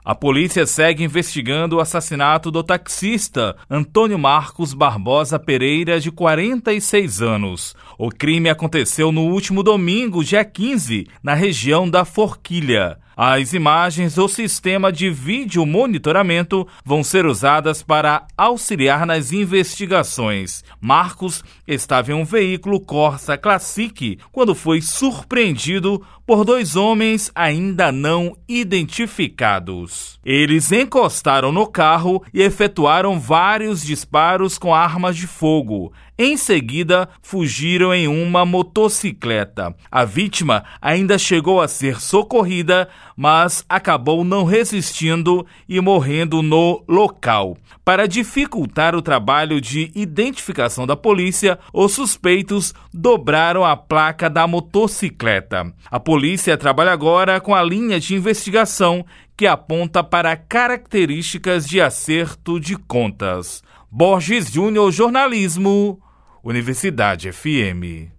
A polícia segue investigando o assassinato do taxista Antônio Marcos Barbosa Pereira, de 46 anos. O crime aconteceu no último domingo, dia 15, na região da Forquilha. As imagens do sistema de vídeo monitoramento vão ser usadas para auxiliar nas investigações. Marcos estava em um veículo Corsa Classic quando foi surpreendido por dois homens ainda não identificados. Eles encostaram no carro e efetuaram vários disparos com armas de fogo. Em seguida, fugiram em uma motocicleta. A vítima ainda chegou a ser socorrida, mas acabou não resistindo e morrendo no local. Para dificultar o trabalho de identificação da polícia, os suspeitos dobraram a placa da motocicleta. A polícia trabalha agora com a linha de investigação que aponta para características de acerto de contas. Borges Júnior, jornalismo, Universidade FM.